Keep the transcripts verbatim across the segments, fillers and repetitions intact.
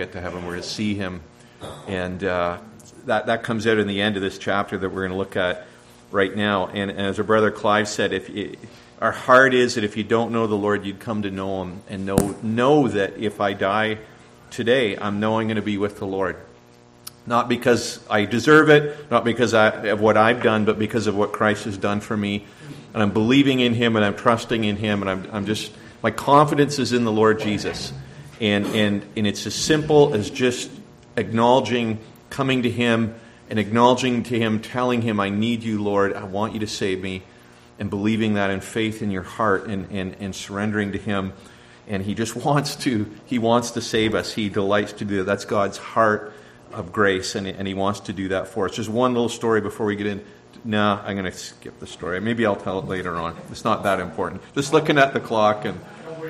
get to heaven. We're going to see him. And uh, that, that comes out in the end of this chapter that we're going to look at right now. And, and as our brother Clive said, if it, our heart is that if you don't know the Lord, you'd come to know him and know, know that if I die today, I'm knowing going to be with the Lord. Not because I deserve it, not because I, of what I've done, but because of what Christ has done for me. And I'm believing in him, and I'm trusting in him, and I'm, I'm just, my confidence is in the Lord Jesus. And, and, and it's as simple as just acknowledging, coming to him, and acknowledging to him, telling him, I need you, Lord, I want you to save me, and believing that in faith in your heart, and, and, and surrendering to him. And he just wants to, he wants to save us. He delights to do that. That's God's heart of grace, and, and he wants to do that for us. Just one little story before we get in. No, I'm going to skip the story. Maybe I'll tell it later on. It's not that important. Just looking at the clock. And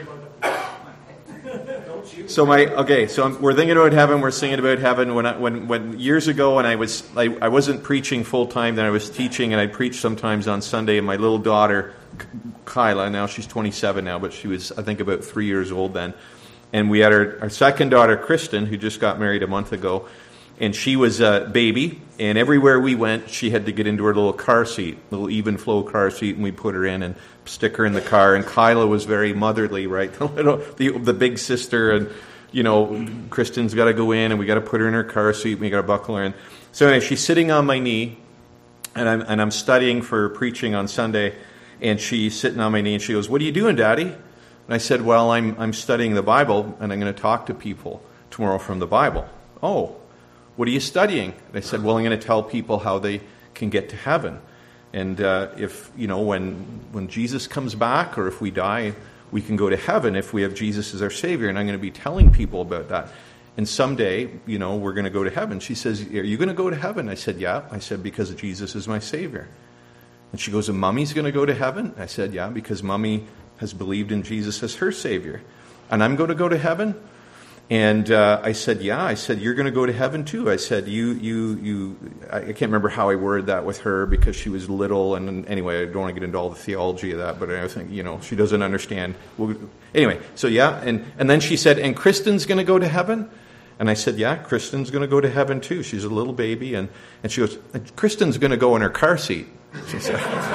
so my okay. So I'm, we're thinking about heaven. We're singing about heaven. When I, when when years ago, when I was I, I wasn't preaching full time, then I was teaching, and I preached sometimes on Sunday. And my little daughter, Kyla, now she's twenty-seven now, but she was I think about three years old then. And we had our, our second daughter, Kristen, who just got married a month ago. And she was a baby, and everywhere we went, she had to get into her little car seat, little even flow car seat, and we put her in and stick her in the car. And Kyla was very motherly, right? The little, the, the big sister, and you know, Kristen's got to go in, and we got to put her in her car seat, and we got to buckle her in. So anyway, she's sitting on my knee, and I'm and I'm studying for preaching on Sunday, and she's sitting on my knee, and she goes, "What are you doing, Daddy?" And I said, "Well, I'm I'm studying the Bible, and I'm going to talk to people tomorrow from the Bible." "Oh. What are you studying?" And I said, "Well, I'm going to tell people how they can get to heaven. And uh, if, you know, when when Jesus comes back, or if we die, we can go to heaven if we have Jesus as our Savior. And I'm going to be telling people about that. And someday, you know, we're going to go to heaven." She says, "Are you going to go to heaven?" I said, "Yeah." I said, "Because Jesus is my Savior." And she goes, "And Mommy's going to go to heaven?" I said, "Yeah, because Mommy has believed in Jesus as her Savior." "And I'm going to go to heaven?" And uh, I said, "Yeah." I said, "You're going to go to heaven too." I said, "You, you, you." I can't remember how I worded that with her because she was little, and anyway, I don't want to get into all the theology of that. But I think, you know, she doesn't understand. Well, anyway, so yeah, and and then she said, "And Kristen's going to go to heaven?" And I said, "Yeah, Kristen's going to go to heaven too. She's a little baby." And and she goes, "Kristen's going to go in her car seat." She said,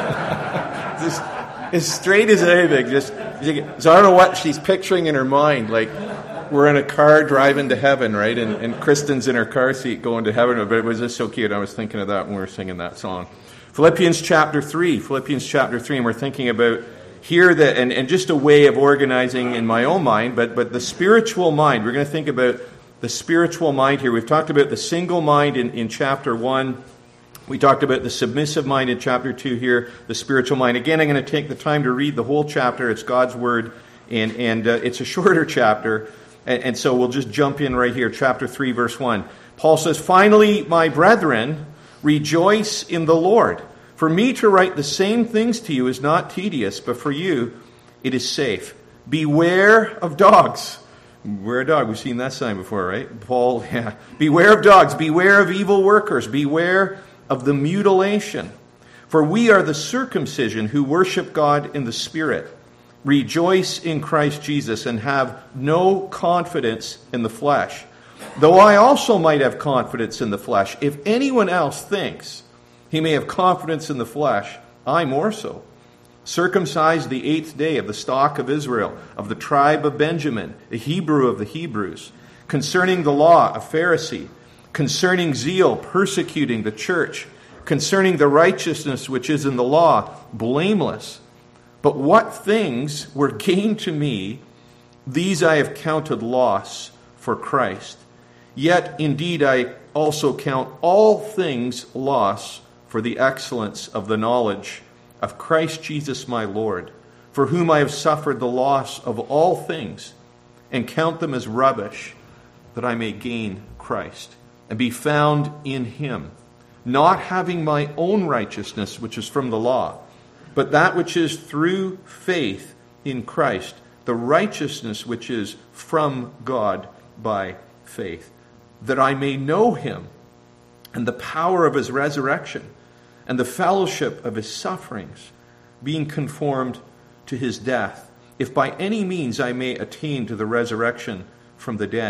just as straight as anything. Just so I don't know what she's picturing in her mind, like. We're in a car driving to heaven, right? And, and Kristen's in her car seat going to heaven. But it was just so cute. I was thinking of that when we were singing that song. Philippians chapter three. Philippians chapter three. And we're thinking about here that, and, and just a way of organizing in my own mind, but, but the spiritual mind. We're going to think about the spiritual mind here. We've talked about the single mind in, in chapter one. We talked about the submissive mind in chapter two here, the spiritual mind. Again, I'm going to take the time to read the whole chapter. It's God's Word, and, and uh, it's a shorter chapter. And so we'll just jump in right here, chapter three, verse one. Paul says, "Finally, my brethren, rejoice in the Lord. For me to write the same things to you is not tedious, but for you it is safe. Beware of dogs." Beware of dogs. We've seen that sign before, right? Paul, yeah. "Beware of dogs. Beware of evil workers. Beware of the mutilation. For we are the circumcision who worship God in the Spirit. Rejoice in Christ Jesus and have no confidence in the flesh. Though I also might have confidence in the flesh. If anyone else thinks he may have confidence in the flesh, I more so. Circumcised the eighth day of the stock of Israel, of the tribe of Benjamin, a Hebrew of the Hebrews. Concerning the law, a Pharisee. Concerning zeal, persecuting the church. Concerning the righteousness which is in the law, blameless. But what things were gain to me, these I have counted loss for Christ. Yet indeed I also count all things loss for the excellence of the knowledge of Christ Jesus my Lord, for whom I have suffered the loss of all things, and count them as rubbish, that I may gain Christ, and be found in him, not having my own righteousness, which is from the law, but that which is through faith in Christ, the righteousness which is from God by faith, that I may know him and the power of his resurrection and the fellowship of his sufferings, being conformed to his death, if by any means I may attain to the resurrection from the dead.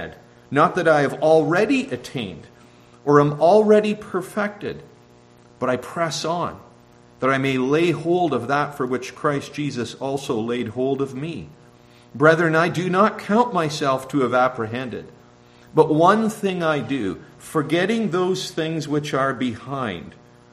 Not that I have already attained or am already perfected, but I press on, that I may lay hold of that for which Christ Jesus also laid hold of me. Brethren, I do not count myself to have apprehended, but one thing I do, forgetting those things which are behind,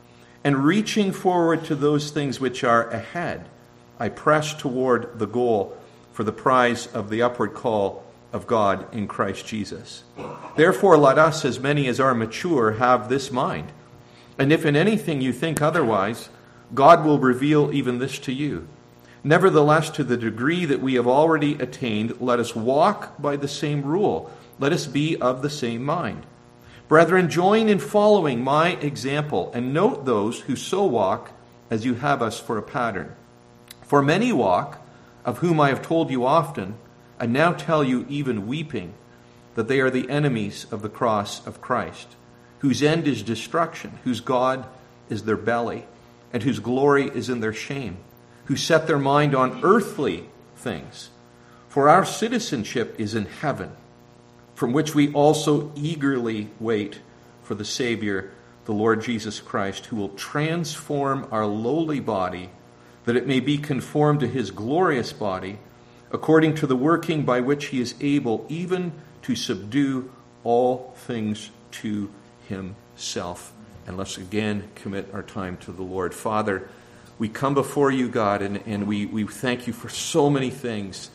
and reaching forward to those things which are ahead, I press toward the goal for the prize of the upward call of God in Christ Jesus. Therefore, let us, as many as are mature, have this mind. And if in anything you think otherwise, God will reveal even this to you. Nevertheless, to the degree that we have already attained, let us walk by the same rule. Let us be of the same mind. Brethren, join in following my example, and note those who so walk as you have us for a pattern. For many walk, of whom I have told you often, and now tell you even weeping, that they are the enemies of the cross of Christ, whose end is destruction, whose God is their belly, and whose glory is in their shame, who set their mind on earthly things. For our citizenship is in heaven, from which we also eagerly wait for the Savior, the Lord Jesus Christ, who will transform our lowly body, that it may be conformed to his glorious body, according to the working by which he is able even to subdue all things to himself. And let's again commit our time to the Lord. Father, we come before you, God, and, and we, we thank you for so many things.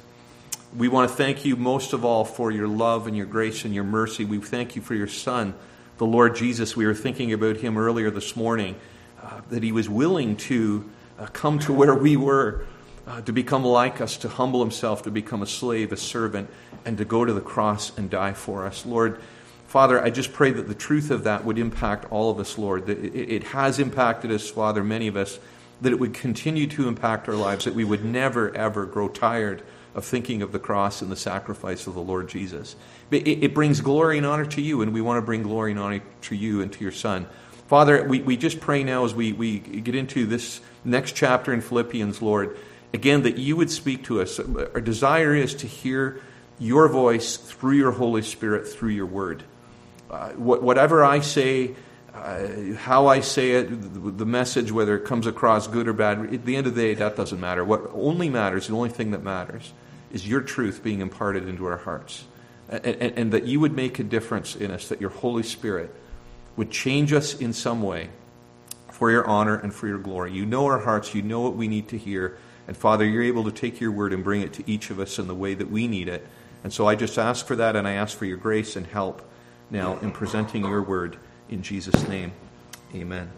We want to thank you most of all for your love and your grace and your mercy. We thank you for your Son, the Lord Jesus. We were thinking about him earlier this morning, uh, that he was willing to uh, come to where we were, uh, to become like us, to humble himself, to become a slave, a servant, and to go to the cross and die for us. Lord, Father, I just pray that the truth of that would impact all of us, Lord. That it, it has impacted us, Father, many of us, that it would continue to impact our lives, that we would never, ever grow tired of thinking of the cross and the sacrifice of the Lord Jesus. It, it brings glory and honor to you, and we want to bring glory and honor to you and to your Son. Father, we, we just pray now as we, we get into this next chapter in Philippians, Lord, again, that you would speak to us. Our desire is to hear your voice through your Holy Spirit, through your word. Uh, wh- whatever I say, uh, how I say it, the, the message, whether it comes across good or bad, at the end of the day, that doesn't matter. What only matters, the only thing that matters, is your truth being imparted into our hearts. And, and, and that you would make a difference in us, that your Holy Spirit would change us in some way for your honor and for your glory. You know our hearts, you know what we need to hear. And Father, you're able to take your word and bring it to each of us in the way that we need it. And so I just ask for that, and I ask for your grace and help now in presenting your word in Jesus' name. Amen.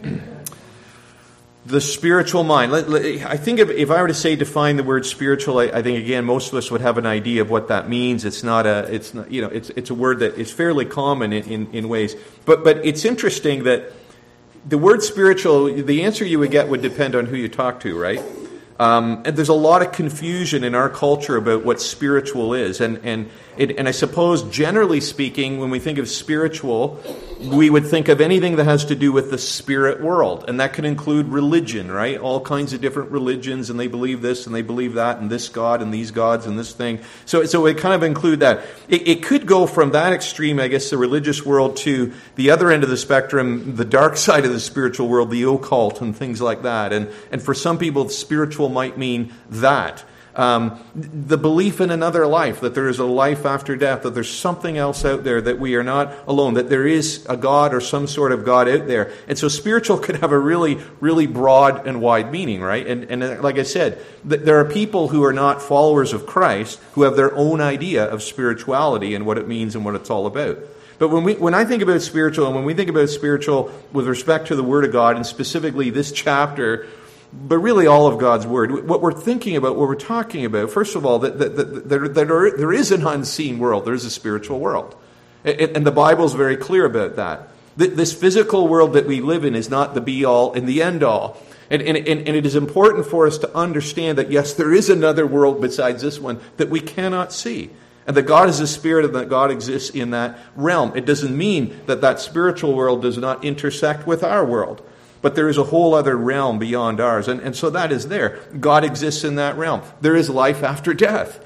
The spiritual mind. I think if, if I were to say define the word spiritual, I, I think again most of us would have an idea of what that means. It's not a, it's not, you know, it's it's a word that is fairly common in, in, in ways. But but it's interesting that the word spiritual, the answer you would get would depend on who you talk to, right? Um, and there's a lot of confusion in our culture about what spiritual is. And and it, and I suppose, generally speaking, when we think of spiritual, we would think of anything that has to do with the spirit world. And that can include religion, right? All kinds of different religions, and they believe this and they believe that, and this God and these gods and this thing. So, so it kind of include that. It, it could go from that extreme, I guess, the religious world, to the other end of the spectrum, the dark side of the spiritual world, the occult and things like that. And, and for some people, spiritual might mean that. Um, the belief in another life, that there is a life after death, that there's something else out there, that we are not alone, that there is a God or some sort of God out there. And so spiritual could have a really, really broad and wide meaning, right? And, and like I said, th- there are people who are not followers of Christ who have their own idea of spirituality and what it means and what it's all about. But when we, when I think about spiritual, and when we think about spiritual with respect to the Word of God, and specifically this chapter, but really all of God's Word, what we're thinking about, what we're talking about, first of all, that, that, that, that there, there is an unseen world. There is a spiritual world. And, and the Bible is very clear about that. This physical world that we live in is not the be-all and the end-all. And, and, and it is important for us to understand that, yes, there is another world besides this one that we cannot see. And that God is a spirit and that God exists in that realm. It doesn't mean that that spiritual world does not intersect with our world. But there is a whole other realm beyond ours. And, and so that is there. God exists in that realm. There is life after death.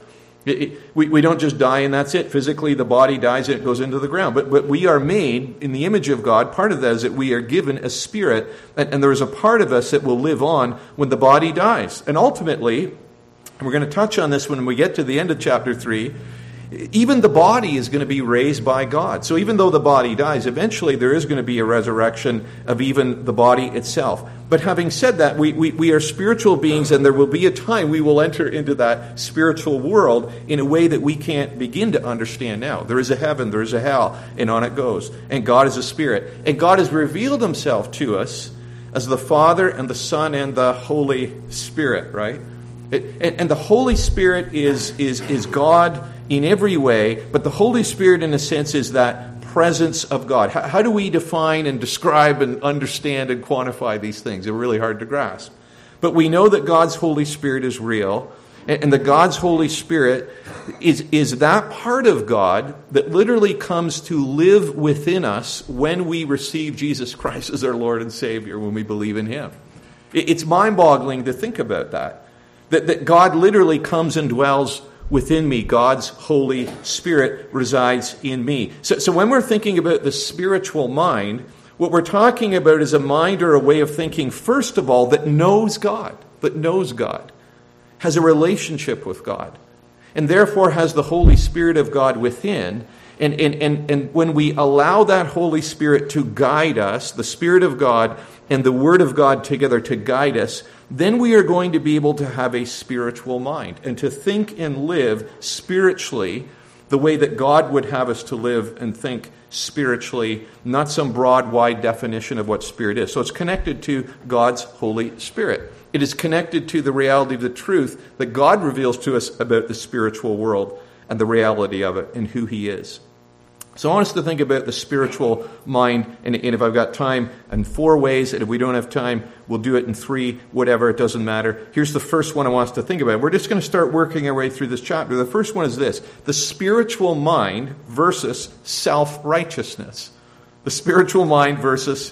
It, it, we, we don't just die and that's it. Physically, the body dies and it goes into the ground. But, but we are made in the image of God. Part of that is that we are given a spirit, and, and there is a part of us that will live on when the body dies. And ultimately, and we're going to touch on this when we get to the end of chapter three, even the body is going to be raised by God. So even though the body dies, eventually there is going to be a resurrection of even the body itself. But having said that, we, we, we are spiritual beings, and there will be a time we will enter into that spiritual world in a way that we can't begin to understand now. There is a heaven, there is a hell, and on it goes. And God is a spirit. And God has revealed himself to us as the Father and the Son and the Holy Spirit, right? It, and, and the Holy Spirit is, is, is God in every way, but the Holy Spirit, in a sense, is that presence of God. How, how do we define and describe and understand and quantify these things? They're really hard to grasp. But we know that God's Holy Spirit is real, and, and that God's Holy Spirit is, is that part of God that literally comes to live within us when we receive Jesus Christ as our Lord and Savior, when we believe in him. It, it's mind-boggling to think about that. That, that God literally comes and dwells within me. God's Holy Spirit resides in me. So, so when we're thinking about the spiritual mind, what we're talking about is a mind or a way of thinking, first of all, that knows God, that knows God, has a relationship with God, and therefore has the Holy Spirit of God within. And, and, and, and when we allow that Holy Spirit to guide us, the Spirit of God and the Word of God together to guide us, then we are going to be able to have a spiritual mind and to think and live spiritually the way that God would have us to live and think spiritually, not some broad, wide definition of what spirit is. So it's connected to God's Holy Spirit. It is connected to the reality of the truth that God reveals to us about the spiritual world and the reality of it and who he is. So I want us to think about the spiritual mind, and, and if I've got time, in four ways, and if we don't have time, we'll do it in three, whatever, it doesn't matter. Here's the first one I want us to think about. We're just going to start working our way through this chapter. The first one is this: the spiritual mind versus self-righteousness. The spiritual mind versus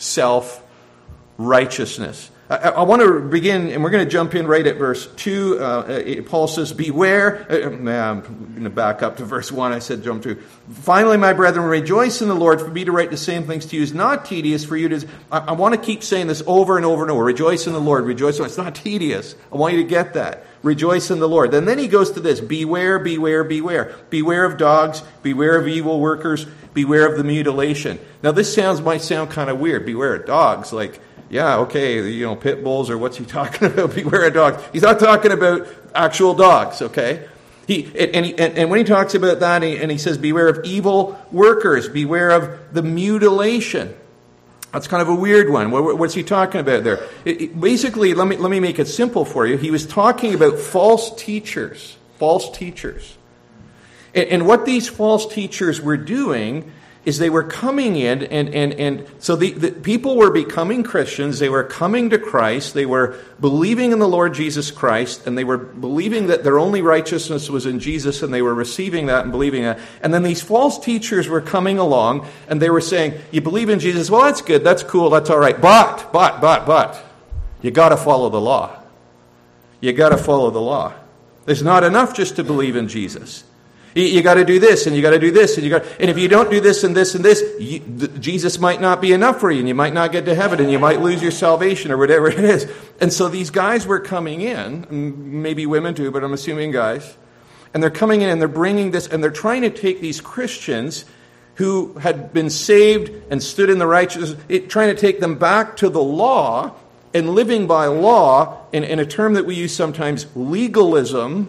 self-righteousness. I, I want to begin, and we're going to jump in right at verse two. Uh, Paul says, beware. Uh, I'm going to back up to verse one. I said jump to. Finally, my brethren, rejoice in the Lord. For me to write the same things to you is not tedious for you to... I, I want to keep saying this over and over and over. Rejoice in the Lord. Rejoice in the Lord. It's not tedious. I want you to get that. Rejoice in the Lord. And then he goes to this. Beware, beware, beware. Beware of dogs. Beware of evil workers. Beware of the mutilation. Now, this sounds might sound kind of weird. Beware of dogs. Like... Yeah, okay, you know, pit bulls, or what's he talking about? Beware of dogs. He's not talking about actual dogs, okay? He and, he, and, and when he talks about that, he, and he says, beware of evil workers, beware of the mutilation. That's kind of a weird one. What, what's he talking about there? It, it, basically, let me let me make it simple for you. He was talking about false teachers, false teachers. And, and what these false teachers were doing is they were coming in, and, and, and so the, the people were becoming Christians. They were coming to Christ. They were believing in the Lord Jesus Christ, and they were believing that their only righteousness was in Jesus, and they were receiving that and believing that. And then these false teachers were coming along, and they were saying, you believe in Jesus? Well, that's good. That's cool. That's all right. But, but, but, but, you got to follow the law. You got to follow the law. There's not enough just to believe in Jesus. You got to do this, and you got to do this, and you got. And if you don't do this and this and this, you, Jesus might not be enough for you, and you might not get to heaven, and you might lose your salvation, or whatever it is. And so these guys were coming in, maybe women too, but I'm assuming guys, and they're coming in and they're bringing this, and they're trying to take these Christians who had been saved and stood in the righteousness, it, trying to take them back to the law and living by law, in, in a term that we use sometimes, legalism.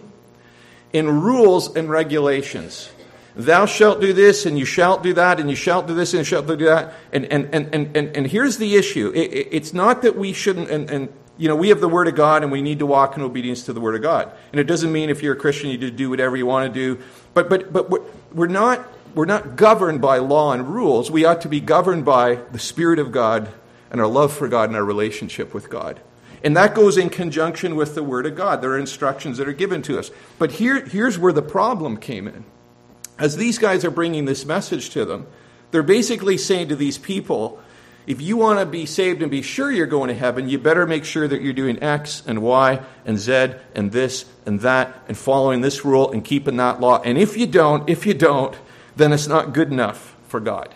In rules and regulations. Thou shalt do this, and you shalt do that, and you shalt do this, and you shalt do that. And and and and, and, and here's the issue. It, it, it's not that we shouldn't, and, and you know, we have the Word of God, and we need to walk in obedience to the Word of God. And it doesn't mean if you're a Christian you just do whatever you want to do. But but but we're not we're not governed by law and rules. We ought to be governed by the Spirit of God and our love for God and our relationship with God. And that goes in conjunction with the Word of God. There are instructions that are given to us. But here, here's where the problem came in. As these guys are bringing this message to them, they're basically saying to these people, if you want to be saved and be sure you're going to heaven, you better make sure that you're doing X and Y and Z and this and that and following this rule and keeping that law. And if you don't, if you don't, then it's not good enough for God.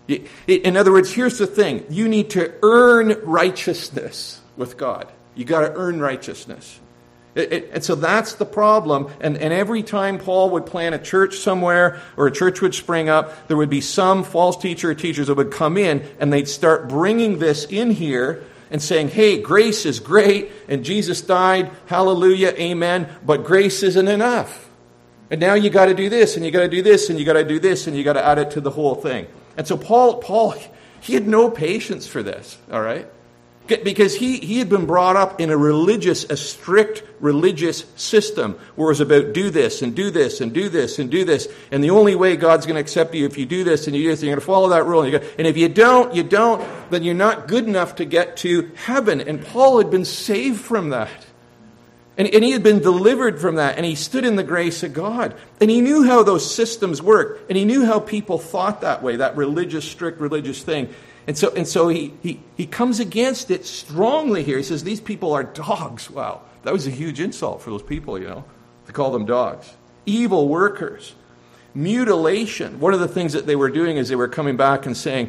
In other words, here's the thing. You need to earn righteousness with God. You got to earn righteousness. It, it, and so that's the problem. And, and every time Paul would plant a church somewhere or a church would spring up, there would be some false teacher or teachers that would come in and they'd start bringing this in here and saying, hey, grace is great and Jesus died, hallelujah, amen, but grace isn't enough. And now you got to do this and you got to do this and you got to do this and you got to add it to the whole thing. And so Paul, Paul, he had no patience for this, all right? Because he, he had been brought up in a religious, a strict religious system where it was about do this and do this and do this and do this. And the only way God's going to accept you if you do this and you do this, and you're going to follow that rule. And, you go, and if you don't, you don't, then you're not good enough to get to heaven. And Paul had been saved from that. And, and he had been delivered from that. And he stood in the grace of God. And he knew how those systems work. And he knew how people thought that way, that religious, strict religious thing. And so and so he, he, he comes against it strongly here. He says, these people are dogs. Wow, that was a huge insult for those people, you know, to call them dogs. Evil workers. Mutilation. One of the things that they were doing is they were coming back and saying,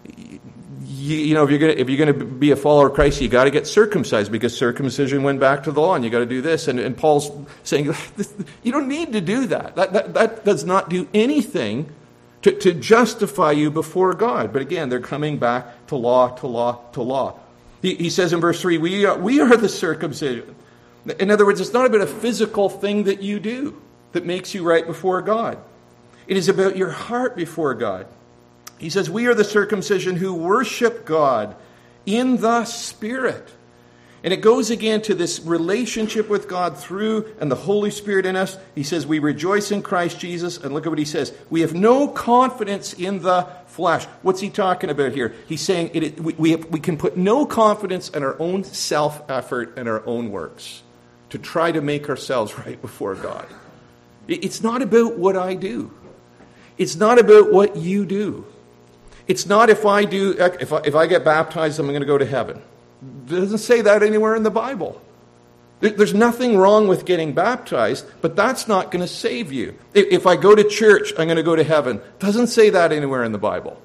you, you know, if you're going to if you're going to be a follower of Christ, you got to get circumcised because circumcision went back to the law and you got to do this. And, and Paul's saying, you don't need to do that. That, that. that does not do anything To, to justify you before God. But again, they're coming back to law, to law, to law. He, he says in verse three, we are, we are the circumcision. In other words, it's not about a physical thing that you do that makes you right before God. It is about your heart before God. He says, we are the circumcision who worship God in the Spirit. And it goes again to this relationship with God through and the Holy Spirit in us. He says, we rejoice in Christ Jesus. And look at what he says. We have no confidence in the flesh. What's he talking about here? He's saying it, we, we, have, we can put no confidence in our own self-effort and our own works to try to make ourselves right before God. It, it's not about what I do. It's not about what you do. It's not if I do, if I, if I get baptized, I'm going to go to heaven. It doesn't say that anywhere in the Bible. There's nothing wrong with getting baptized, but that's not going to save you. If I go to church, I'm going to go to heaven. It doesn't say that anywhere in the Bible.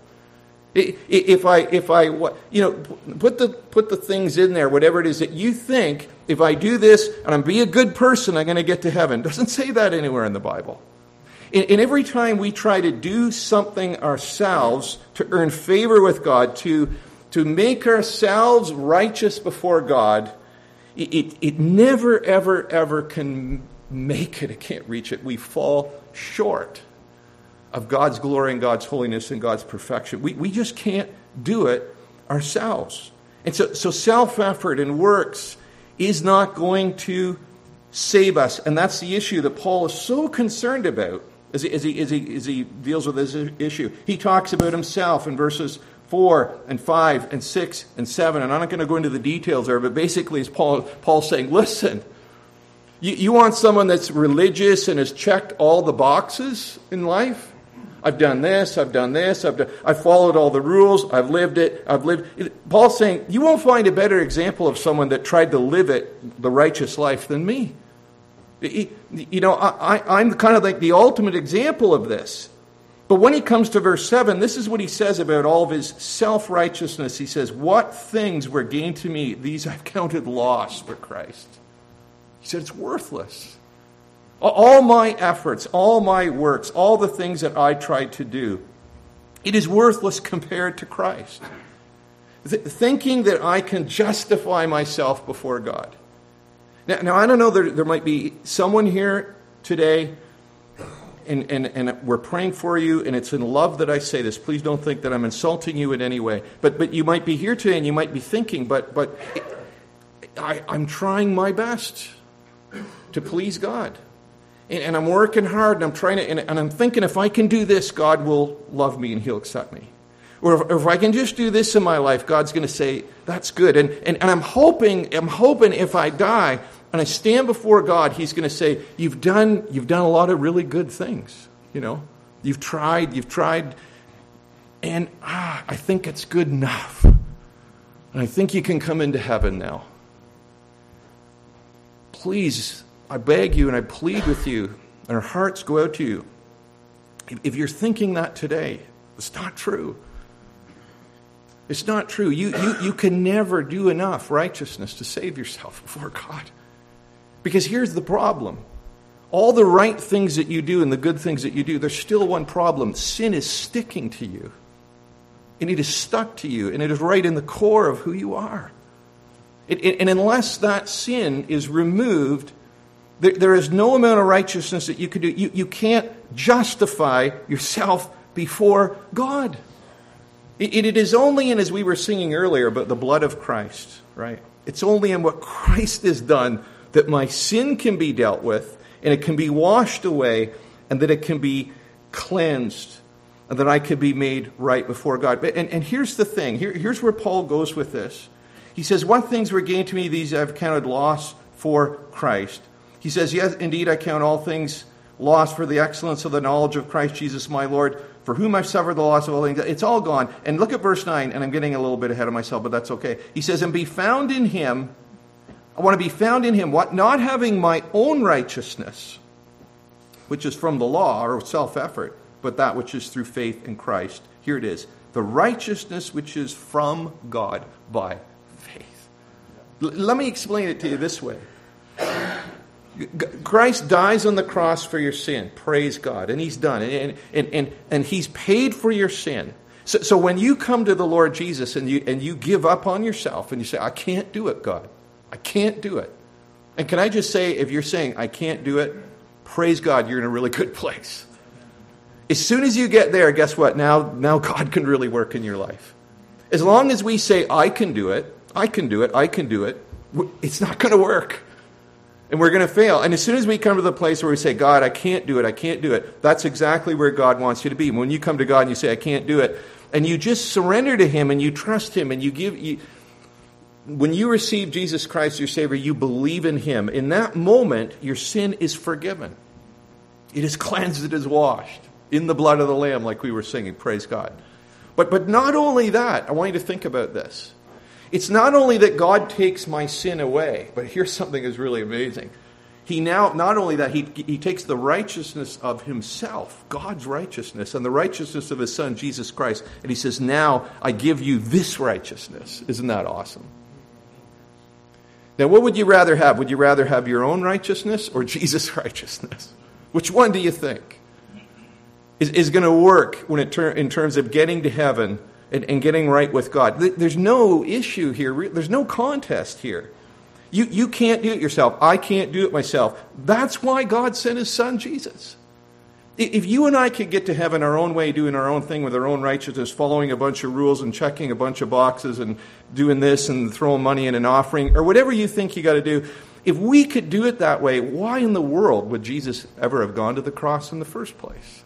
If I, if I, you know, put the put the things in there, whatever it is that you think, if I do this and I'm be a good person, I'm going to get to heaven. It doesn't say that anywhere in the Bible. And every time we try to do something ourselves to earn favor with God, to To make ourselves righteous before God, it, it, it never, ever, ever can make it. It can't reach it. We fall short of God's glory and God's holiness and God's perfection. We, we just can't do it ourselves. And so, so self-effort and works is not going to save us. And that's the issue that Paul is so concerned about as he, as he, as he, as he deals with this issue. He talks about himself in verses four and five and six and seven, and I'm not going to go into the details there, but basically it's Paul, Paul saying, listen, you, you want someone that's religious and has checked all the boxes in life? I've done this, I've done this, I've done, I've followed all the rules, I've lived it, I've lived it. Paul's saying, you won't find a better example of someone that tried to live it, the righteous life, than me. You know, I, I'm kind of like the ultimate example of this. But when he comes to verse seven, this is what he says about all of his self-righteousness. He says, what things were gained to me, these I've counted loss for Christ. He said, it's worthless. All my efforts, all my works, all the things that I tried to do, it is worthless compared to Christ. Th- thinking that I can justify myself before God. Now, now I don't know, there, there might be someone here today, And, and, and we're praying for you, and it's in love that I say this. Please don't think that I'm insulting you in any way. But but you might be here today, and you might be thinking, but but I, I'm trying my best to please God. And, and I'm working hard, and I'm trying to, and, and I'm thinking if I can do this, God will love me, and he'll accept me. Or if, or if I can just do this in my life, God's going to say, that's good. And, and, and I'm hoping, I'm hoping if I die, and I stand before God, he's going to say, you've done you've done a lot of really good things. You know, you've tried, you've tried, and ah, I think it's good enough. And I think you can come into heaven now. Please, I beg you and I plead with you, and our hearts go out to you. If, if you're thinking that today, it's not true. It's not true. You, you, you can never do enough righteousness to save yourself before God. Because here's the problem. All the right things that you do and the good things that you do, there's still one problem. Sin is sticking to you. And it is stuck to you. And it is right in the core of who you are. It, it, and unless that sin is removed, there, there is no amount of righteousness that you can do. You, you can't justify yourself before God. It, it is only in, as we were singing earlier, about the blood of Christ, right? It's only in what Christ has done that my sin can be dealt with, and it can be washed away, and that it can be cleansed, and that I can be made right before God. And, and here's the thing. Here, here's where Paul goes with this. He says, what things were gained to me, these I've counted loss for Christ. He says, yes, indeed, I count all things lost for the excellence of the knowledge of Christ Jesus my Lord, for whom I've suffered the loss of all things. It's all gone. And look at verse nine, and I'm getting a little bit ahead of myself, but that's okay. He says, and be found in him. I want to be found in him, what? Not having my own righteousness, which is from the law or self-effort, but that which is through faith in Christ. Here it is. The righteousness which is from God by faith. L- let me explain it to you this way. Christ dies on the cross for your sin. Praise God. And he's done. And, and, and, and he's paid for your sin. So, so when you come to the Lord Jesus and you, and you give up on yourself and you say, I can't do it, God. I can't do it. And can I just say, if you're saying, I can't do it, praise God, you're in a really good place. As soon as you get there, guess what? Now, now God can really work in your life. As long as we say, I can do it, I can do it, I can do it, it's not going to work. And we're going to fail. And as soon as we come to the place where we say, God, I can't do it, I can't do it, that's exactly where God wants you to be. When you come to God and you say, I can't do it, and you just surrender to him and you trust him and you give... You, when you receive Jesus Christ, your Savior, you believe in him. In that moment, your sin is forgiven. It is cleansed, it is washed in the blood of the Lamb, like we were singing. Praise God. But, but not only that, I want you to think about this. It's not only that God takes my sin away, but here's something that's really amazing. He now, not only that, he, he takes the righteousness of himself, God's righteousness, and the righteousness of his Son, Jesus Christ, and he says, now I give you this righteousness. Isn't that awesome? Now, what would you rather have? Would you rather have your own righteousness or Jesus' righteousness? Which one do you think is, is going to work when it ter- in terms of getting to heaven and, and getting right with God? There's no issue here. There's no contest here. You, you can't do it yourself. I can't do it myself. That's why God sent his Son, Jesus. If you and I could get to heaven our own way, doing our own thing with our own righteousness, following a bunch of rules and checking a bunch of boxes and doing this and throwing money in an offering, or whatever you think you got to do, if we could do it that way, why in the world would Jesus ever have gone to the cross in the first place?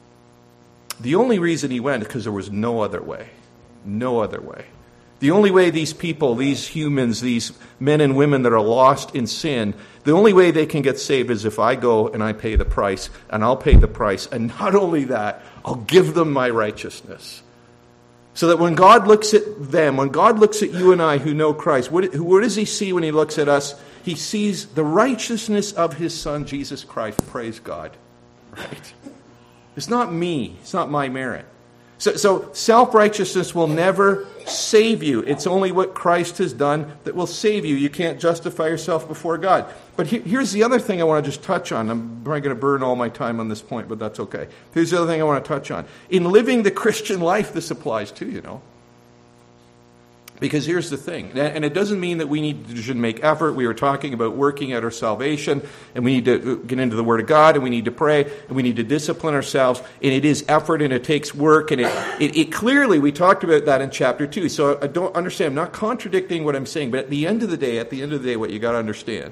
The only reason he went is because there was no other way. No other way. The only way these people, these humans, these men and women that are lost in sin, the only way they can get saved is if I go and I pay the price, and I'll pay the price. And not only that, I'll give them my righteousness. So that when God looks at them, when God looks at you and I who know Christ, what, what does he see when he looks at us? He sees the righteousness of his Son, Jesus Christ. Praise God. Right? It's not me. It's not my merit. So, so self-righteousness will never save you. It's only what Christ has done that will save you. You can't justify yourself before God. But he, here's the other thing I want to just touch on. I'm probably going to burn all my time on this point, but that's okay. Here's the other thing I want to touch on. In living the Christian life, this applies too, you know. Because here's the thing, and it doesn't mean that we need to should make effort. We were talking about working at our salvation, and we need to get into the Word of God, and we need to pray, and we need to discipline ourselves, and it is effort, and it takes work, and it, it, it clearly, we talked about that in chapter two, so I don't understand, I'm not contradicting what I'm saying, but at the end of the day, at the end of the day, what you got to understand,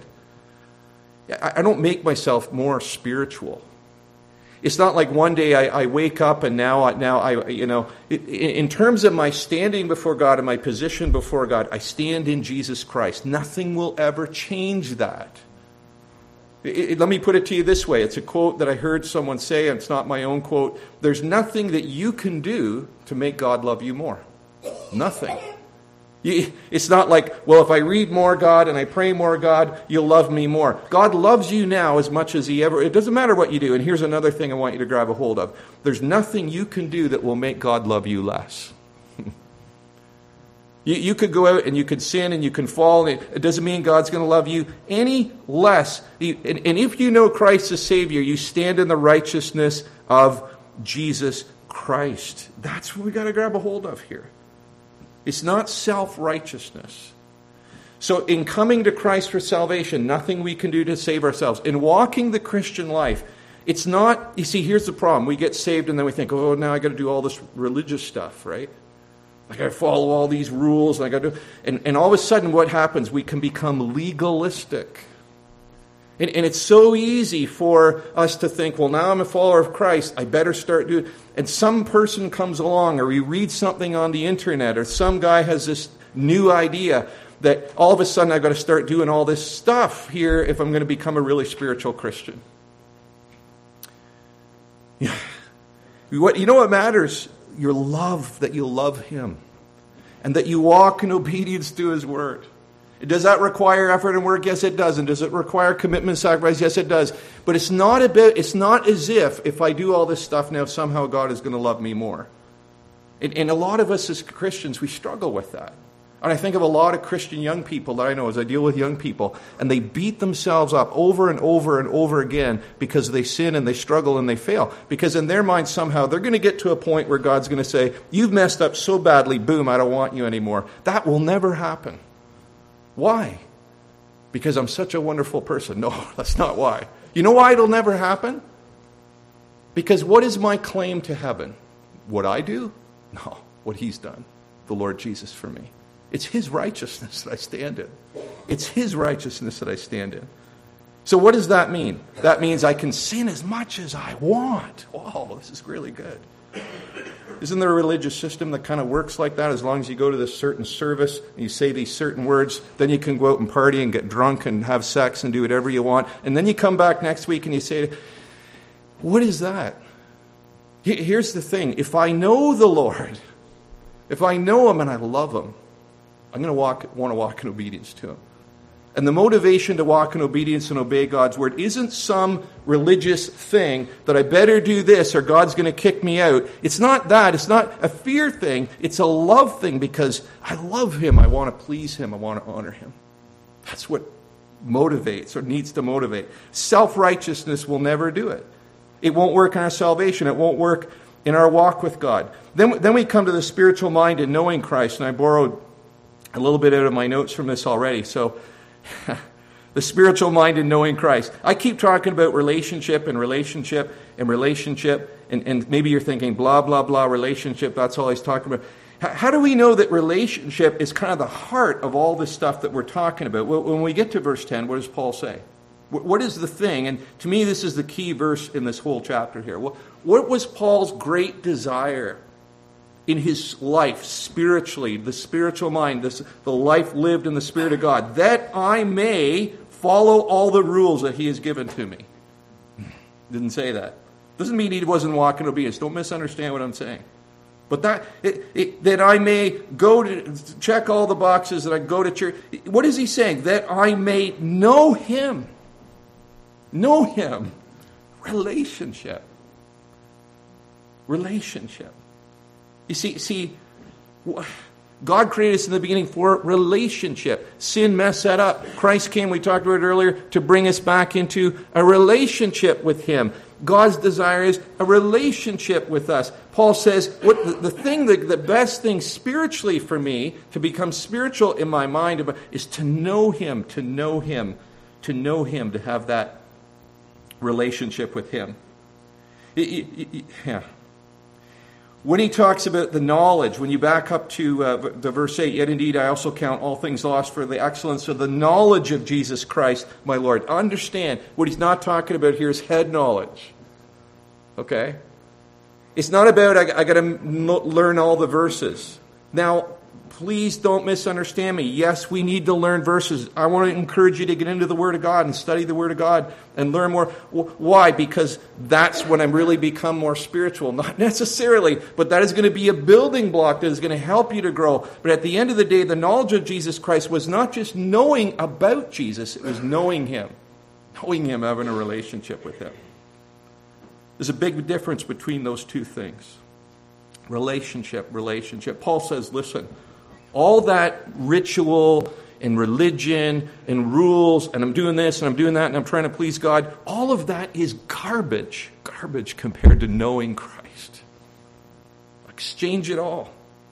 I, I don't make myself more spiritual. It's not like one day I, I wake up and now, I, now I, you know, it, in terms of my standing before God and my position before God, I stand in Jesus Christ. Nothing will ever change that. It, it, let me put it to you this way. It's a quote that I heard someone say, and it's not my own quote. There's nothing that you can do to make God love you more. Nothing. You, it's not like, well, if I read more, God, and I pray more, God, you'll love me more. God loves you now as much as he ever... It doesn't matter what you do. And here's another thing I want you to grab a hold of. There's nothing you can do that will make God love you less. you, you could go out and you could sin and you can fall. And it, it doesn't mean God's going to love you any less. And, and if you know Christ as Savior, you stand in the righteousness of Jesus Christ. That's what we got to grab a hold of here. It's not self-righteousness. So in coming to Christ for salvation, nothing we can do to save ourselves. In walking the Christian life, it's not, you see, here's the problem. We get saved and then we think, oh, now I got to do all this religious stuff, right? I got to follow all these rules. And I got to, and, and all of a sudden what happens? We can become legalistic. And, and it's so easy for us to think, well, now I'm a follower of Christ. I better start doing... And some person comes along, or we read something on the internet, or some guy has this new idea that all of a sudden I've got to start doing all this stuff here if I'm going to become a really spiritual Christian. Yeah. What, you know what matters? Your love, that you love him. And that you walk in obedience to his word. Does that require effort and work? Yes, it does. And does it require commitment and sacrifice? Yes, it does. But it's not a bit, it's not as if, if I do all this stuff now, somehow God is going to love me more. And, and a lot of us as Christians, we struggle with that. And I think of a lot of Christian young people that I know as I deal with young people, and they beat themselves up over and over and over again because they sin and they struggle and they fail. Because in their mind, somehow, they're going to get to a point where God's going to say, you've messed up so badly, boom, I don't want you anymore. That will never happen. Why? Because I'm such a wonderful person. No, that's not why. You know why it'll never happen? Because what is my claim to heaven? What I do? No, what he's done. The Lord Jesus for me. It's his righteousness that I stand in. It's his righteousness that I stand in. So what does that mean? That means I can sin as much as I want. Oh, this is really good. Isn't there a religious system that kind of works like that? As long as you go to this certain service and you say these certain words, then you can go out and party and get drunk and have sex and do whatever you want. And then you come back next week and you say, what is that? Here's the thing. If I know the Lord, if I know him and I love him, I'm going to walk, want to walk in obedience to him. And the motivation to walk in obedience and obey God's word isn't some religious thing that I better do this or God's going to kick me out. It's not that. It's not a fear thing. It's a love thing because I love him. I want to please him. I want to honor him. That's what motivates or needs to motivate. Self-righteousness will never do it. It won't work in our salvation. It won't work in our walk with God. Then, then we come to the spiritual mind in knowing Christ. And I borrowed a little bit out of my notes from this already. So the spiritual mind in knowing Christ. I keep talking about relationship and relationship and relationship. And, and maybe you're thinking, blah, blah, blah, relationship. That's all he's talking about. How, how do we know that relationship is kind of the heart of all this stuff that we're talking about? Well, when we get to verse ten, what does Paul say? What, what is the thing? And to me, this is the key verse in this whole chapter here. What, what was Paul's great desire in his life, spiritually, the spiritual mind, this, the life lived in the Spirit of God, that I may follow all the rules that he has given to me? Didn't say that. Doesn't mean he wasn't walking obedience. Don't misunderstand what I'm saying. But that it, it, that I may go to check all the boxes, that I go to church. What is he saying? That I may know him. Know him. Relationship. Relationship. You see, see, God created us in the beginning for relationship. Sin messed that up. Christ came, we talked about it earlier, to bring us back into a relationship with him. God's desire is a relationship with us. Paul says, what the, the thing, the, the best thing spiritually for me, to become spiritual in my mind, is to know him, to know him, to know him, to have that relationship with him. It, it, it, yeah. When he talks about the knowledge, when you back up to uh, the verse eight, yet indeed I also count all things lost for the excellence of the knowledge of Jesus Christ, my Lord. Understand, what he's not talking about here is head knowledge. Okay? It's not about, I, I got to m- learn all the verses. Now, please don't misunderstand me. Yes, we need to learn verses. I want to encourage you to get into the Word of God and study the Word of God and learn more. Why? Because that's when I really become more spiritual. Not necessarily, but that is going to be a building block that is going to help you to grow. But at the end of the day, the knowledge of Jesus Christ was not just knowing about Jesus, it was knowing Him. Knowing Him, having a relationship with Him. There's a big difference between those two things. Relationship, relationship. Paul says, listen, all that ritual and religion and rules, and I'm doing this and I'm doing that and I'm trying to please God, all of that is garbage. Garbage compared to knowing Christ. Exchange it all.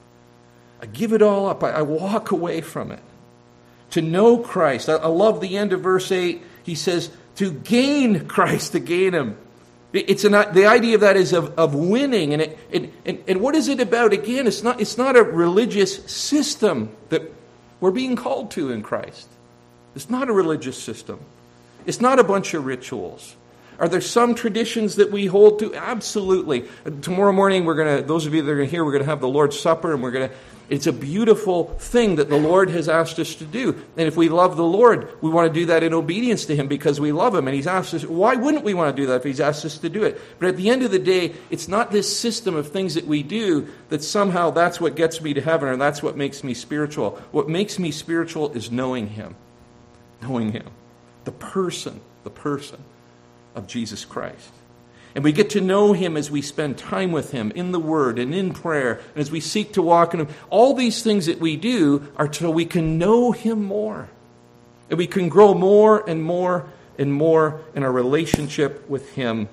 I give it all up. I, I walk away from it. To know Christ. I, I love the end of verse eight. He says, to gain Christ, to gain Him. It's an, the idea of that is of, of winning. And, it, and, and, and what is it about? Again, it's not, it's not a religious system that we're being called to in Christ. It's not a religious system. It's not a bunch of rituals. Are there some traditions that we hold to? Absolutely. Tomorrow morning, we're going to, those of you that are here, we're going to have the Lord's Supper, and we're going to, it's a beautiful thing that the Lord has asked us to do. And if we love the Lord, we want to do that in obedience to Him because we love Him. And He's asked us, why wouldn't we want to do that if He's asked us to do it? But at the end of the day, it's not this system of things that we do that somehow that's what gets me to heaven or that's what makes me spiritual. What makes me spiritual is knowing Him. Knowing Him. The person, the person of Jesus Christ. And we get to know Him as we spend time with Him in the Word and in prayer, and as we seek to walk in Him. All these things that we do are so we can know Him more. And we can grow more and more and more in our relationship with Him.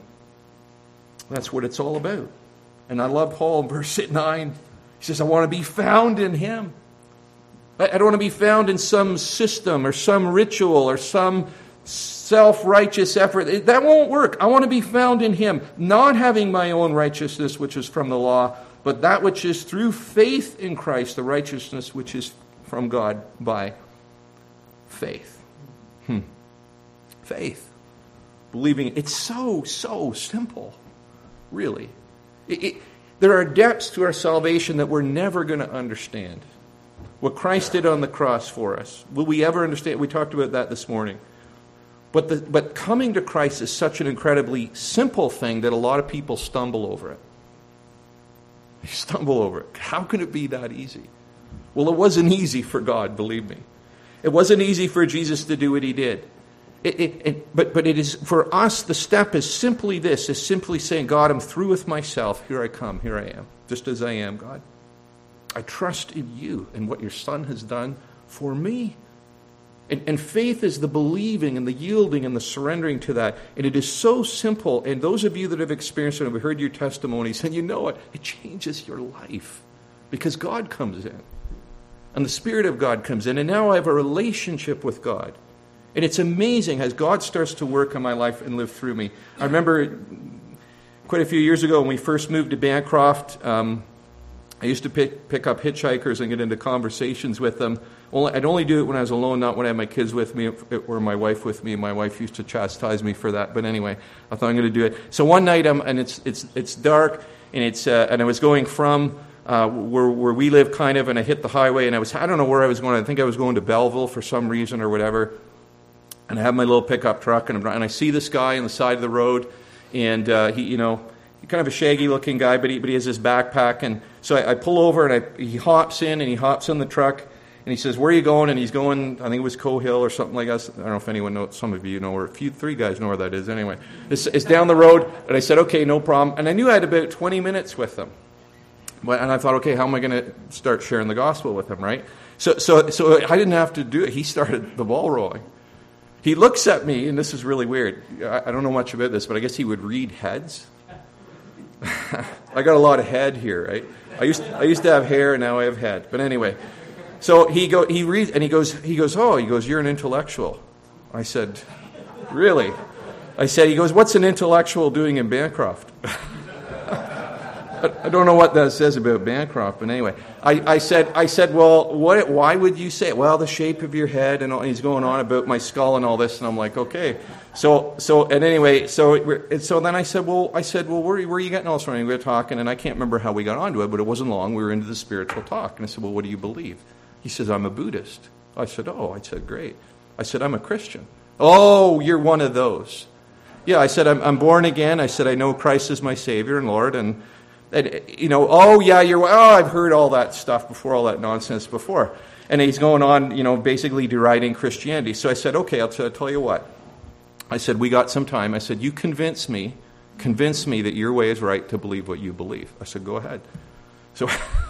That's what it's all about. And I love Paul in verse nine. He says, I want to be found in Him. I don't want to be found in some system or some ritual or some self-righteous effort. That won't work. I want to be found in Him, not having my own righteousness, which is from the law, but that which is through faith in Christ, the righteousness which is from God by faith. Hmm. Faith. Believing. It's so, so simple. Really. It, it, there are depths to our salvation that we're never going to understand. What Christ did on the cross for us. Will we ever understand? We talked about that this morning. But the, but coming to Christ is such an incredibly simple thing that a lot of people stumble over it. They stumble over it. How can it be that easy? Well, it wasn't easy for God, believe me. It wasn't easy for Jesus to do what He did. It, it, it, but, but it is for us, the step is simply this, is simply saying, God, I'm through with myself. Here I come. Here I am. Just as I am, God. I trust in You and what Your Son has done for me. And, and faith is the believing and the yielding and the surrendering to that. And it is so simple. And those of you that have experienced it and have heard your testimonies, and you know it, it changes your life. Because God comes in. And the Spirit of God comes in. And now I have a relationship with God. And it's amazing as God starts to work in my life and live through me. I remember quite a few years ago when we first moved to Bancroft, um, I used to pick, pick up hitchhikers and get into conversations with them. Only, I'd only do it when I was alone, not when I had my kids with me or my wife with me. My wife used to chastise me for that. But anyway, I thought I'm going to do it. So one night, I'm, and it's it's it's dark, and it's uh, and I was going from uh, where where we live, kind of, and I hit the highway, and I was I don't know where I was going. I think I was going to Belleville for some reason or whatever. And I have my little pickup truck, and, I'm, and I see this guy on the side of the road, and uh, he, you know, kind of a shaggy-looking guy, but he, but he has his backpack. And so I, I pull over, and I, he hops in, and he hops in the truck, and he says, where are you going? And he's going, I think it was Cohill or something like that. I don't know if anyone knows, some of you know, or a few, three guys know where that is. Anyway, it's, it's down the road, and I said, okay, no problem. And I knew I had about twenty minutes with them. But, and I thought, okay, how am I going to start sharing the gospel with him, right? So, so, so I didn't have to do it. He started the ball rolling. He looks at me, and this is really weird. I, I don't know much about this, but I guess he would read heads. I got a lot of head here, right? I used to, I used to have hair, and now I have head. But anyway, so he go he reads, and he goes he goes, oh, he goes, you're an intellectual. I said, really? I said, he goes, what's an intellectual doing in Bancroft? I don't know what that says about Bancroft, but anyway, I, I said, I said, well, what? Why would you say it? Well, the shape of your head, and all, he's going on about my skull and all this, and I'm like, okay. So, so, and anyway, so, it, so then I said, well, I said, well, where, where are you getting all this from? And we were talking, and I can't remember how we got onto it, but it wasn't long. We were into the spiritual talk, and I said, well, what do you believe? He says, I'm a Buddhist. I said, oh, I said, great. I said, I'm a Christian. Oh, you're one of those. Yeah, I said, I'm, I'm born again. I said, I know Christ is my Savior and Lord, and, and you know, oh, yeah, you're, oh, I've heard all that stuff before, all that nonsense before. And he's going on, you know, basically deriding Christianity. So I said, okay, I'll, t- I'll tell you what. I said, we got some time. I said, you convince me, convince me that your way is right to believe what you believe. I said, go ahead. So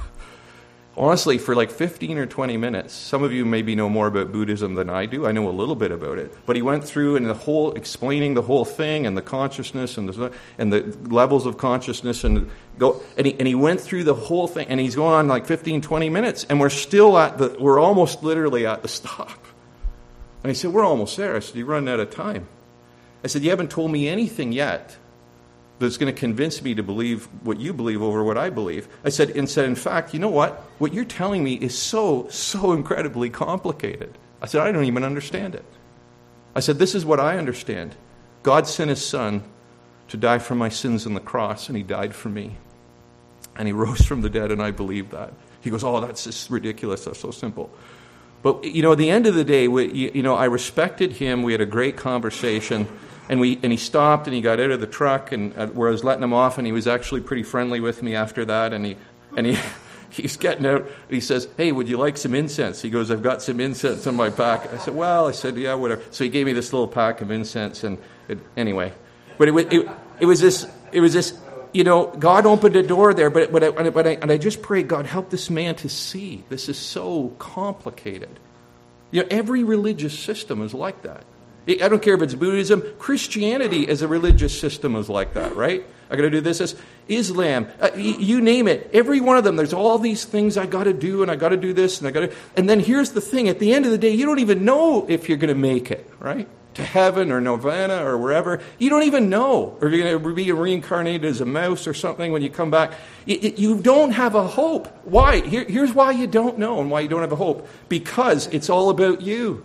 honestly, for like fifteen or twenty minutes, some of you maybe know more about Buddhism than I do. I know a little bit about it. But he went through and the whole, explaining the whole thing and the consciousness and the, and the levels of consciousness. And go and he, and he went through the whole thing. And he's going on like fifteen, twenty minutes. And we're still at the, we're almost literally at the stop. And he said, we're almost there. I said, you're running out of time. I said, you haven't told me anything yet that's going to convince me to believe what you believe over what I believe. I said, and said, in fact, you know what? What you're telling me is so, so incredibly complicated. I said, I don't even understand it. I said, this is what I understand. God sent his son to die for my sins on the cross, and he died for me. And he rose from the dead, and I believe that. He goes, oh, that's just ridiculous. That's so simple. But, you know, at the end of the day, we, you know, I respected him. We had a great conversation. And we and he stopped and he got out of the truck and uh, where I was letting him off, and he was actually pretty friendly with me after that. And he and he he's getting out. He says, "Hey, would you like some incense?" He goes, "I've got some incense in my pack." I said, "Well," I said, "yeah, whatever." So he gave me this little pack of incense, and it, anyway, but it was it, it was this it was this you know, God opened a door there, but but I, but I, and I just pray, God, help this man to see this is so complicated. You know, every religious system is like that. I don't care if it's Buddhism. Christianity as a religious system is like that, right? I got to do this. this. Islam, uh, y- you name it. Every one of them, there's all these things I got to do, and I got to do this, and I got to. And then here's the thing: at the end of the day, you don't even know if you're going to make it, right, to heaven or nirvana or wherever. You don't even know, or you're going to be reincarnated as a mouse or something when you come back. It, it, you don't have a hope. Why? Here, here's why you don't know and why you don't have a hope: because it's all about you.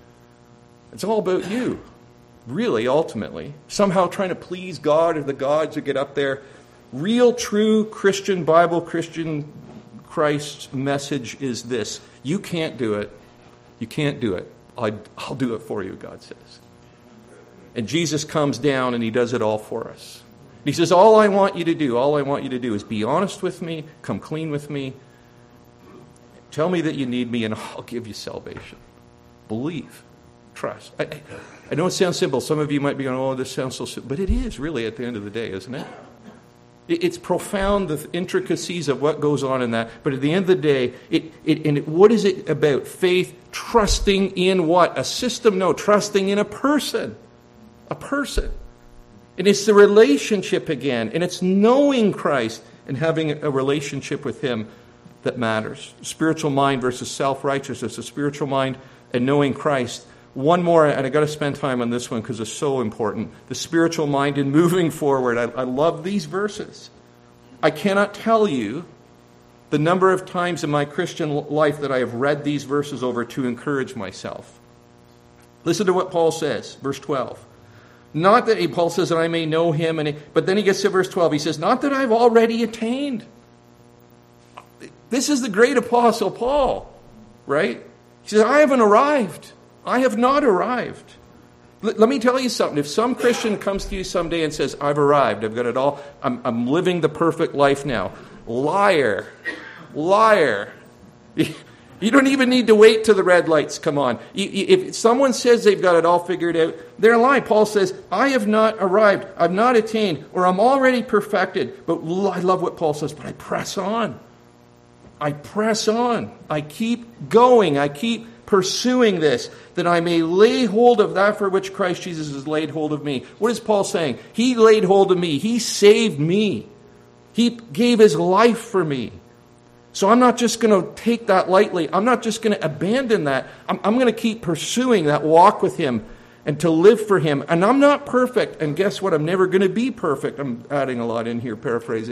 It's all about you, really, ultimately. Somehow trying to please God or the gods who get up there. Real, true Christian Bible, Christian Christ message is this. You can't do it. You can't do it. I, I'll do it for you, God says. And Jesus comes down and he does it all for us. He says, all I want you to do, all I want you to do is be honest with me, come clean with me, tell me that you need me, and I'll give you salvation. Believe. Trust. I, I, I know it sounds simple. Some of you might be going, oh, this sounds so simple. But it is really at the end of the day, isn't it? it it's profound, the intricacies of what goes on in that. But at the end of the day, it, it and it, what is it about? Faith, trusting in what? A system? No, trusting in a person. A person. And it's the relationship again. And it's knowing Christ and having a relationship with him that matters. Spiritual mind versus self-righteousness. A spiritual mind and knowing Christ. One more, and I've got to spend time on this one because it's so important. The spiritual mind in moving forward. I, I love these verses. I cannot tell you the number of times in my Christian life that I have read these verses over to encourage myself. Listen to what Paul says, verse twelve. Not that, Paul says that I may know him, and he, but then he gets to verse twelve. He says, not that I've already attained. This is the great apostle Paul, right? He says, I haven't arrived. I have not arrived. L- let me tell you something. If some Christian comes to you someday and says, I've arrived, I've got it all, I'm, I'm living the perfect life now. Liar. Liar. You don't even need to wait till the red lights come on. If someone says they've got it all figured out, they're lying. Paul says, I have not arrived, I've not attained, or I'm already perfected. But I love what Paul says, but I press on. I press on. I keep going. I keep pursuing this, that I may lay hold of that for which Christ Jesus has laid hold of me. What is Paul saying? He laid hold of me. He saved me. He gave his life for me. So I'm not just going to take that lightly. I'm not just going to abandon that. I'm, I'm going to keep pursuing that walk with him and to live for him. And I'm not perfect. And guess what? I'm never going to be perfect. I'm adding a lot in here, paraphrasing.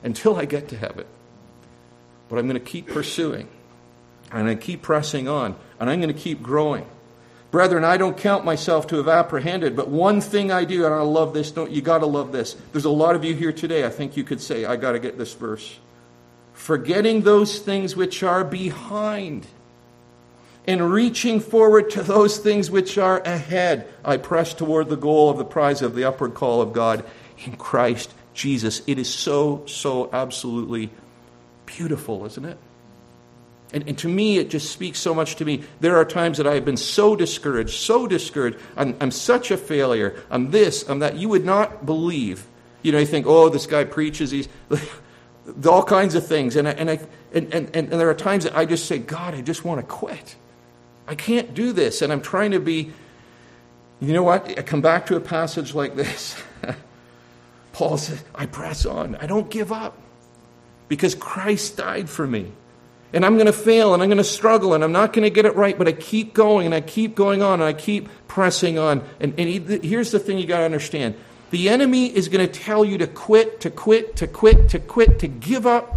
until I get to heaven. But I'm going to keep pursuing. And I'm going to keep pressing on. And I'm going to keep growing. Brethren, I don't count myself to have apprehended, but one thing I do, and I love this, don't you got to love this. There's a lot of you here today, I think you could say, I got to get this verse. Forgetting those things which are behind, and reaching forward to those things which are ahead, I press toward the goal of the prize of the upward call of God in Christ Jesus. It is so, so absolutely beautiful, isn't it? And, and to me, it just speaks so much to me. There are times that I have been so discouraged, so discouraged. I'm, I'm such a failure. I'm this, I'm that. You would not believe. You know, you think, oh, this guy preaches. He's all kinds of things. And I, and, I, and, and, and there are times that I just say, God, I just want to quit. I can't do this. And I'm trying to be, you know what? I come back to a passage like this. Paul says, I press on. I don't give up. Because Christ died for me. And I'm going to fail, and I'm going to struggle, and I'm not going to get it right, but I keep going, and I keep going on, and I keep pressing on. And, and he, here's the thing you got to understand. The enemy is going to tell you to quit, to quit, to quit, to quit, to give up.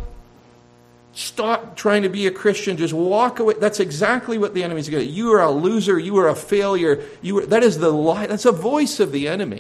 Stop trying to be a Christian. Just walk away. That's exactly what the enemy is going to do. You are a loser. You are a failure. You are, that is the lie. That's a voice of the enemy.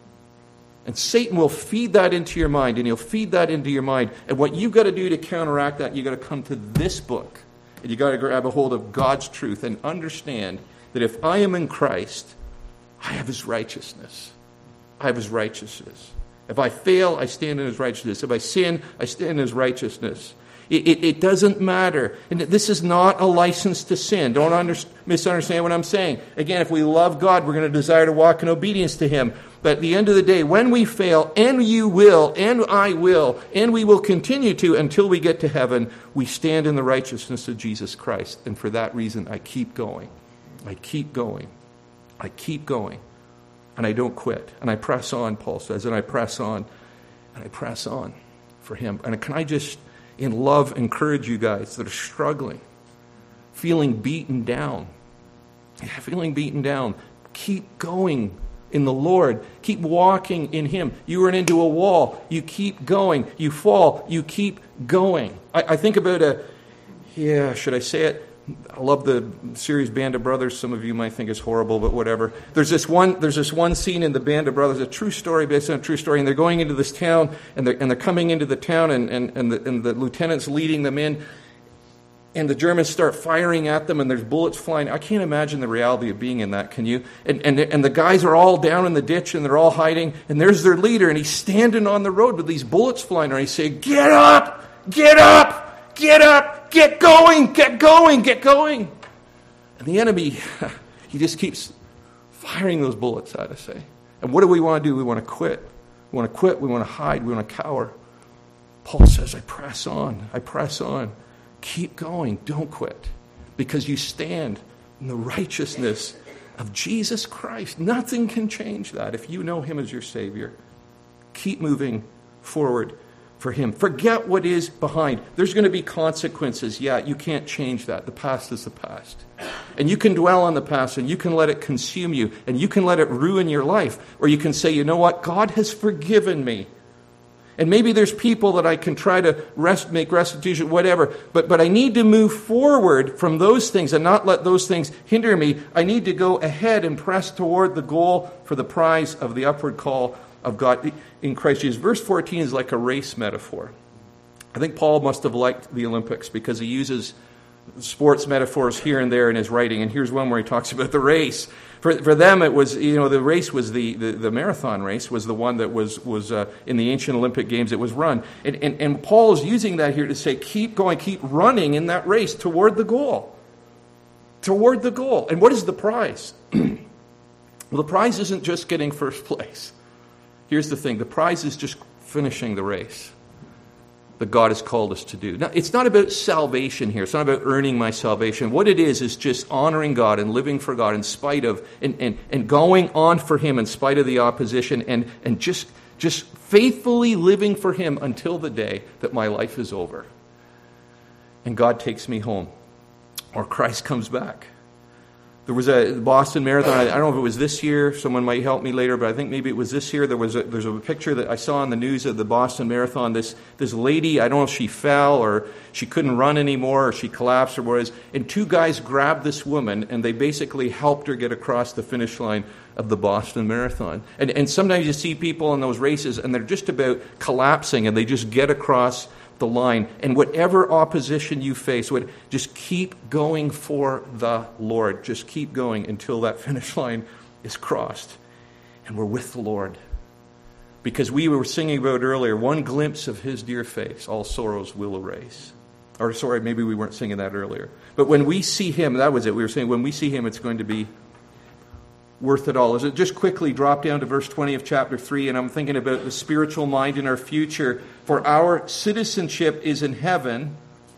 And Satan will feed that into your mind, and he'll feed that into your mind. And what you've got to do to counteract that, you've got to come to this book. And you've got to grab a hold of God's truth and understand that if I am in Christ, I have his righteousness. I have his righteousness. If I fail, I stand in his righteousness. If I sin, I stand in his righteousness. It, it, it doesn't matter. And this is not a license to sin. Don't under, misunderstand what I'm saying. Again, if we love God, we're going to desire to walk in obedience to him. But at the end of the day, when we fail, and you will, and I will, and we will continue to until we get to heaven, we stand in the righteousness of Jesus Christ. And for that reason, I keep going. I keep going. I keep going. And I don't quit. And I press on, Paul says, and I press on. And I press on for him. And can I just, in love, encourage you guys that are struggling, feeling beaten down, feeling beaten down, keep going in the Lord. Keep walking in him. You run into a wall. You keep going. You fall. You keep going. I, I think about a, yeah, should I say it? I love the series Band of Brothers. Some of you might think it's horrible, but whatever. There's this one There's this one scene in the Band of Brothers, a true story based on a true story, and they're going into this town, and they're, and they're coming into the town, and, and, and, the, and the lieutenant's leading them in, and the Germans start firing at them, and there's bullets flying. I can't imagine the reality of being in that, can you? And, and, and the guys are all down in the ditch, and they're all hiding, and there's their leader, and he's standing on the road with these bullets flying, and he's saying, get up! Get up! Get up! Get going! Get going! Get going! And the enemy, he just keeps firing those bullets at us, eh? And what do we want to do? We want to quit. We want to quit. We want to hide. We want to cower. Paul says, I press on. I press on. Keep going. Don't quit. Because you stand in the righteousness of Jesus Christ. Nothing can change that if you know him as your Savior. Keep moving forward for him. Forget what is behind. There's going to be consequences. Yeah, you can't change that. The past is the past. And you can dwell on the past, and you can let it consume you, and you can let it ruin your life. Or you can say, you know what? God has forgiven me. And maybe there's people that I can try to rest, make restitution, whatever. But, but I need to move forward from those things and not let those things hinder me. I need to go ahead and press toward the goal for the prize of the upward call of God in Christ Jesus. Verse fourteen is like a race metaphor. I think Paul must have liked the Olympics because he uses sports metaphors here and there in his writing. And here's one where he talks about the race. For for them, it was, you know, the race was the, the, the marathon race was the one that was, was uh, in the ancient Olympic Games, it was run. And, and, and Paul is using that here to say, keep going, keep running in that race toward the goal. Toward the goal. And what is the prize? Well, the prize isn't just getting first place. Here's the thing. The prize is just finishing the race that God has called us to do. Now, it's not about salvation here. It's not about earning my salvation. What it is is just honoring God and living for God in spite of, and, and, and going on for him in spite of the opposition, and, and just, just faithfully living for him until the day that my life is over and God takes me home or Christ comes back. There was a Boston Marathon. I don't know if it was this year. Someone might help me later, but I think maybe it was this year. There was a, there's a picture that I saw on the news of the Boston Marathon. This this lady, I don't know if she fell or she couldn't run anymore or she collapsed or what it is. And two guys grabbed this woman and they basically helped her get across the finish line of the Boston Marathon. And and sometimes you see people in those races and they're just about collapsing and they just get across the line. And whatever opposition you face, would just keep going for the Lord. Just keep going until that finish line is crossed. And we're with the Lord. Because we were singing about earlier, one glimpse of his dear face, all sorrows will erase. Or sorry, maybe we weren't singing that earlier. But when we see him, that was it. We were saying when we see him, it's going to be worth it all. As it just quickly drop down to verse twenty of chapter three, and I'm thinking about the spiritual mind in our future. For our citizenship is in heaven.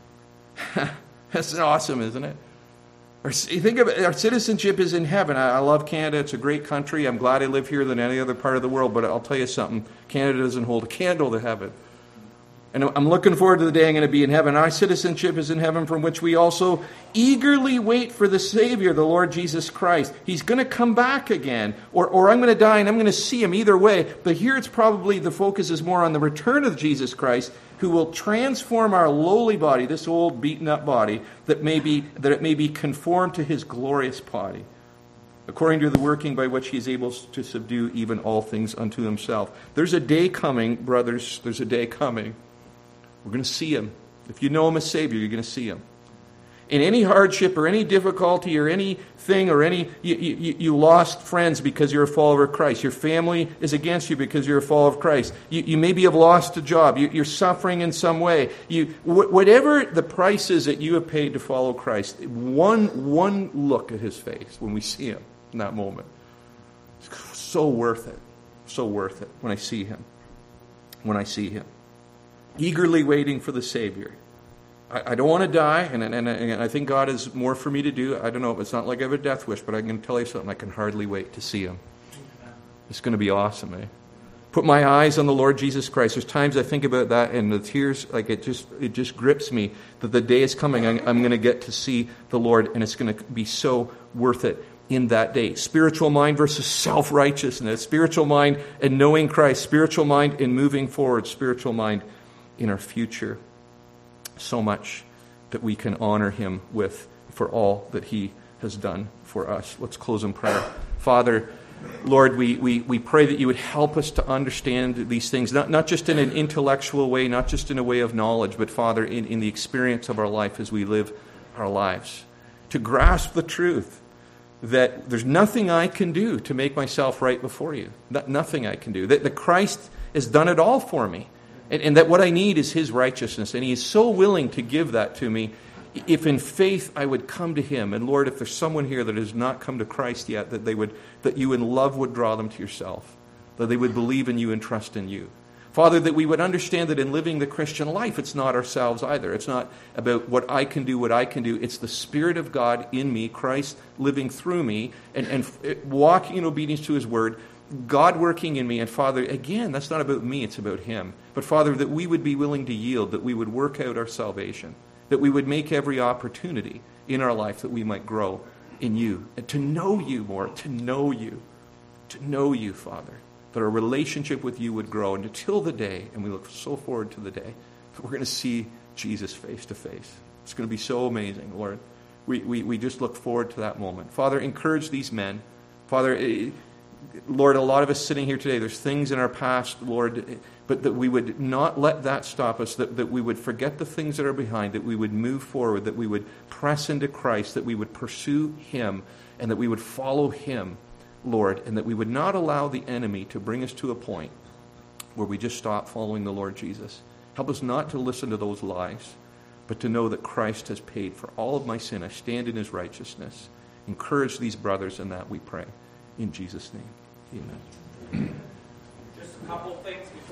That's awesome, isn't it? Our, you think of it, our citizenship is in heaven. I, I love Canada. It's a great country. I'm glad I live here than any other part of the world. But I'll tell you something. Canada doesn't hold a candle to heaven. And I'm looking forward to the day I'm going to be in heaven. Our citizenship is in heaven, from which we also eagerly wait for the Savior, the Lord Jesus Christ. He's going to come back again. Or, or I'm going to die and I'm going to see him either way. But here it's probably the focus is more on the return of Jesus Christ, who will transform our lowly body, this old beaten up body, that may be that it may be conformed to his glorious body, according to the working by which he is able to subdue even all things unto himself. There's a day coming, brothers, there's a day coming. We're going to see him. If you know him as Savior, you're going to see him. In any hardship or any difficulty or anything or any, you, you, you lost friends because you're a follower of Christ. Your family is against you because you're a follower of Christ. You, you maybe have lost a job. You, you're suffering in some way. You, wh- whatever the price is that you have paid to follow Christ, one, one look at his face when we see him in that moment, it's so worth it. So worth it when I see him. When I see him. Eagerly waiting for the Savior. I, I don't want to die, and, and, and I think God has more for me to do. I don't know. It's not like I have a death wish, but I can tell you something. I can hardly wait to see him. It's going to be awesome, eh? Put my eyes on the Lord Jesus Christ. There's times I think about that, and the tears, like it just it just grips me that the day is coming. I'm, I'm going to get to see the Lord, and it's going to be so worth it in that day. Spiritual mind versus self-righteousness. Spiritual mind and knowing Christ. Spiritual mind in moving forward. Spiritual mind in our future. So much that we can honor him with for all that he has done for us. Let's close in prayer. Father, Lord, we, we, we pray that you would help us to understand these things, not, not just in an intellectual way, not just in a way of knowledge, but Father, in, in the experience of our life as we live our lives. To grasp the truth that there's nothing I can do to make myself right before you. Not, nothing I can do. That, that Christ has done it all for me. And, and that what I need is his righteousness. And he is so willing to give that to me if in faith I would come to him. And Lord, if there's someone here that has not come to Christ yet, that they would, that you in love would draw them to yourself. That they would believe in you and trust in you. Father, that we would understand that in living the Christian life, it's not ourselves either. It's not about what I can do, what I can do. It's the Spirit of God in me, Christ living through me, and, and walking in obedience to his word, God working in me. And Father, again, that's not about me, it's about him. But Father, that we would be willing to yield, that we would work out our salvation, that we would make every opportunity in our life that we might grow in you, and to know you more, to know you, to know you, Father, that our relationship with you would grow, and until the day, and we look so forward to the day, that we're going to see Jesus face to face. It's going to be so amazing, Lord. We, we, we just look forward to that moment. Father, encourage these men. Father, it, Lord, a lot of us sitting here today, there's things in our past, Lord, but that we would not let that stop us, that, that we would forget the things that are behind, that we would move forward, that we would press into Christ, that we would pursue him, and that we would follow him, Lord, and that we would not allow the enemy to bring us to a point where we just stop following the Lord Jesus. Help us not to listen to those lies, but to know that Christ has paid for all of my sin. I stand in his righteousness. Encourage these brothers in that, we pray. In Jesus' name, amen. Just a couple things